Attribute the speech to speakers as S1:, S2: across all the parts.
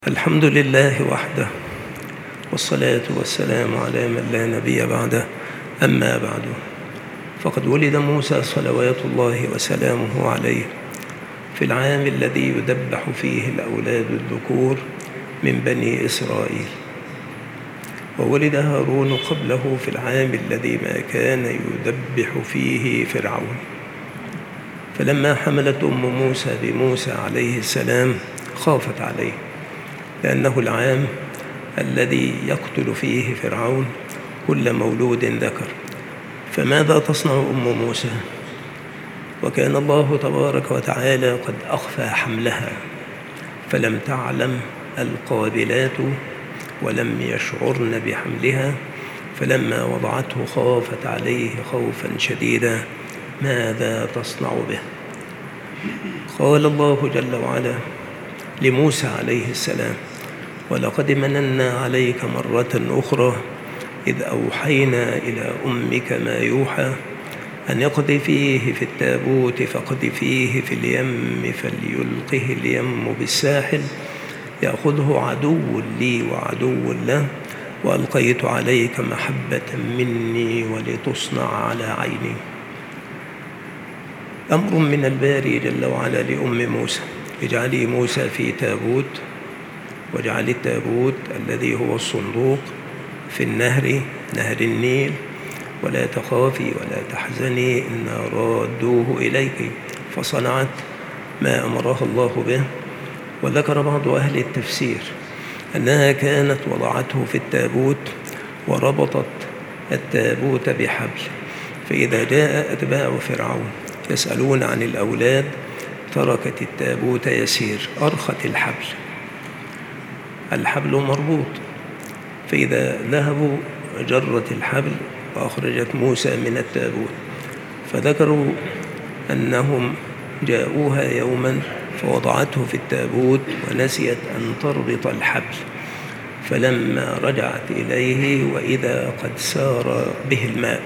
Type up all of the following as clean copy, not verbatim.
S1: الحمد لله وحده، والصلاة والسلام على من لا نبي بعده. أما بعد، فقد ولد موسى صلوات الله وسلامه عليه في العام الذي يذبح فيه الأولاد الذكور من بني إسرائيل، وولد هارون قبله في العام الذي ما كان يذبح فيه فرعون. فلما حملت أم موسى بموسى عليه السلام خافت عليه، لأنه العام الذي يقتل فيه فرعون كل مولود ذكر. فماذا تصنع أم موسى؟ وكان الله تبارك وتعالى قد أخفى حملها، فلم تعلم القابلات ولم يشعرن بحملها، فلما وضعته خافت عليه خوفا شديدا. ماذا تصنع به؟ قال الله جل وعلا لموسى عليه السلام: ولقد مننا عليك مرة أخرى إذ أوحينا إلى أمك ما يوحى أن اقذفيه في التابوت فاقذفيه في اليم فليلقه اليم بالساحل يأخذه عدو لي وعدو له، وألقيت عليك محبة مني ولتصنع على عيني. أمر من الباري جل وعلا لأم موسى: اجعلي موسى في تابوت، واجعل التابوت الذي هو الصندوق في النهر، نهر النيل، ولا تخافي ولا تحزني إنا رادوه إليك. فصنعت ما أمرها الله به. وذكر بعض أهل التفسير أنها كانت وضعته في التابوت وربطت التابوت بحبل، فإذا جاء أتباع فرعون يسألون عن الأولاد تركت التابوت يسير، أرخت الحبل مربوط، فإذا ذهبوا جرت الحبل وأخرجت موسى من التابوت. فذكروا أنهم جاءوها يوما فوضعته في التابوت ونسيت أن تربط الحبل، فلما رجعت إليه وإذا قد سار به الماء،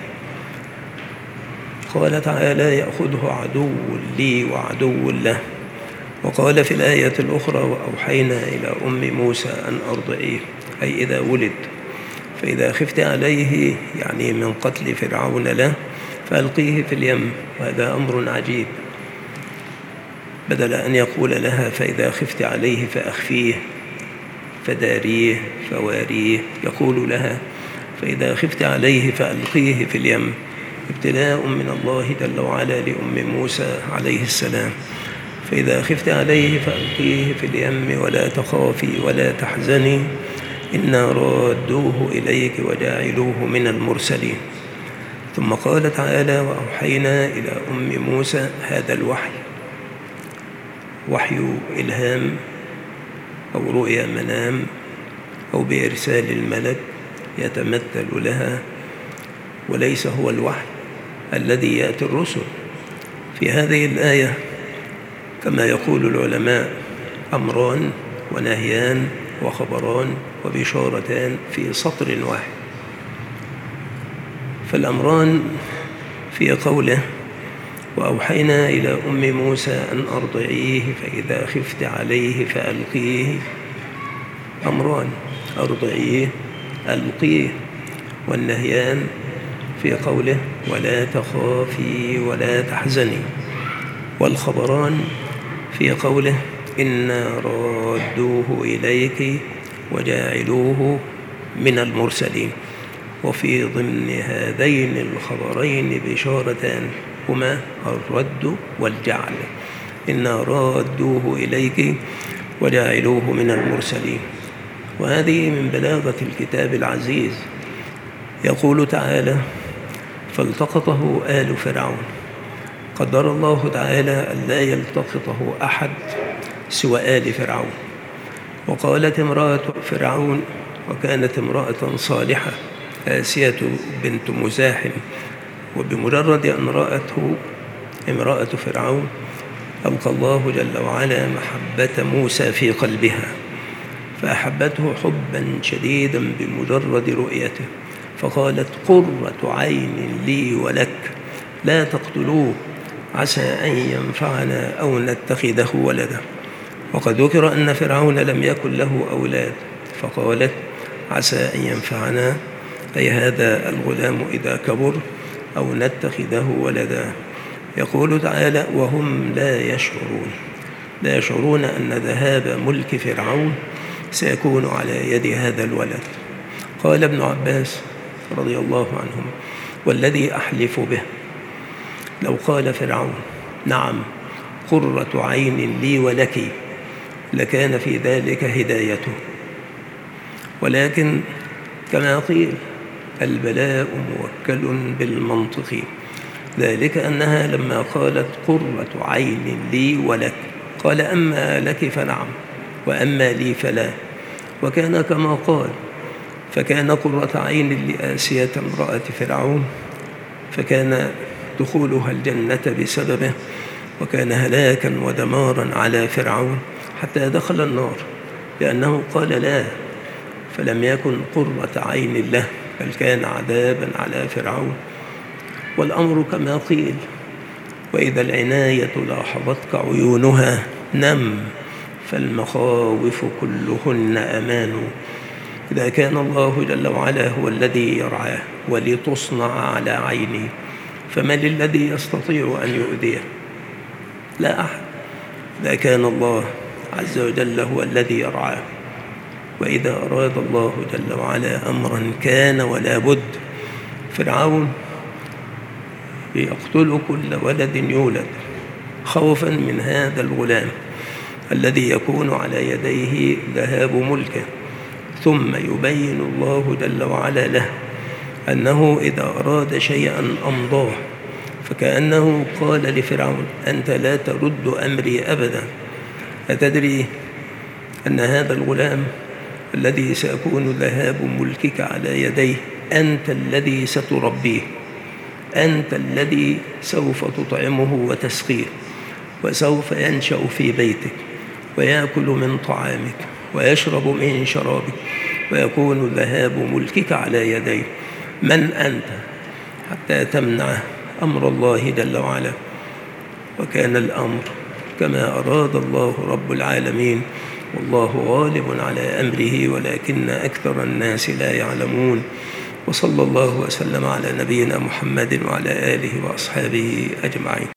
S1: قال تعالى: يأخذه عدو لي وعدو له. وقال في الآية الأخرى: وأوحينا إلى أم موسى أن أرضعيه، أي إذا ولد، فإذا خفت عليه يعني من قتل فرعون له فألقيه في اليم. وهذا أمر عجيب، بدل أن يقول لها فإذا خفت عليه فأخفيه فداريه فواريه، يقول لها فإذا خفت عليه فألقيه في اليم. ابتلاء من الله جل وعلا لأم موسى عليه السلام: فإذا خفت عليه فألقيه في اليم ولا تخافي ولا تحزني إنا رادوه إليك وجاعلوه من المرسلين. ثم قال تعالى: وأوحينا إلى أم موسى. هذا الوحي وحي إلهام أو رؤيا منام أو بإرسال الملك يتمثل لها، وليس هو الوحي الذي يأتي الرسل. في هذه الآية كما يقول العلماء أمران ونهيان وخبران وبشارتان في سطر واحد. فالأمران في قوله: وأوحينا إلى أم موسى أن أرضعيه فإذا خفت عليه فألقيه. أمران: أرضعيه، ألقيه. والنهيان في قوله: ولا تخافي ولا تحزني. والخبران في قوله: إنا رادوه إليك وجاعلوه من المرسلين. وفي ضمن هذين الخبرين بشارتان هما الرد والجعل: إنا رادوه إليك وجاعلوه من المرسلين. وهذه من بلاغة الكتاب العزيز. يقول تعالى: فالتقطه آل فرعون. قدر الله تعالى أن لا يلتقطه أحد سوى آل فرعون. وقالت امرأة فرعون، وكانت امرأة صالحة، آسية بنت مزاحم، وبمجرد أن رأته امرأة فرعون ألقى الله جل وعلا محبة موسى في قلبها، فأحبته حبا شديدا بمجرد رؤيته، فقالت: قرة عين لي ولك لا تقتلوه عسى أن ينفعنا أو نتخذه ولدا. وقد ذكر أن فرعون لم يكن له أولاد، فقالت عسى أن ينفعنا أي هذا الغلام إذا كبر أو نتخذه ولدا. يقول تعالى وهم لا يشعرون أن ذهاب ملك فرعون سيكون على يد هذا الولد. قال ابن عباس رضي الله عنهم والذي أحلف به لو قال فرعون نعم قرة عين لي ولك لكان في ذلك هدايته، ولكن كما قيل البلاء موكل بالمنطق، ذلك أنها لما قالت قرة عين لي ولك قال أما لك فنعم وأما لي فلا، وكان كما قال، فكان قرة عين لآسية امرأة فرعون، فكان دخولها الجنة بسببه، وكان هلاكا ودمارا على فرعون حتى دخل النار، لأنه قال لا، فلم يكن قرة عين له بل كان عذابا على فرعون. والأمر كما قيل وإذا العناية لاحظتك عيونها نم فالمخاوف كلهن أمان. إذا كان الله جل وعلا هو الذي يرعاه ولتصنع على عينه فمن الذي يستطيع أن يؤذيه؟ لا أحد. إذا كان الله عز وجل هو الذي يرعاه، وإذا أراد الله جل وعلا أمرا كان ولا بد. فرعون يقتل كل ولد يولد خوفا من هذا الغلام الذي يكون على يديه ذهاب ملكه، ثم يبين الله جل وعلا له أنه إذا أراد شيئا أمضاه، فكأنه قال لفرعون أنت لا ترد أمري أبدا، أتدري أن هذا الغلام الذي سيكون ذهاب ملكك على يديه أنت الذي ستربيه، أنت الذي سوف تطعمه وتسقيه، وسوف ينشأ في بيتك ويأكل من طعامك ويشرب من شرابك، ويكون ذهاب ملكك على يديه. من أنت حتى تمنع أمر الله جل وعلا؟ وكان الأمر كما أراد الله رب العالمين، والله غالب على أمره ولكن أكثر الناس لا يعلمون. وصلى الله وسلم على نبينا محمد وعلى آله وأصحابه أجمعين.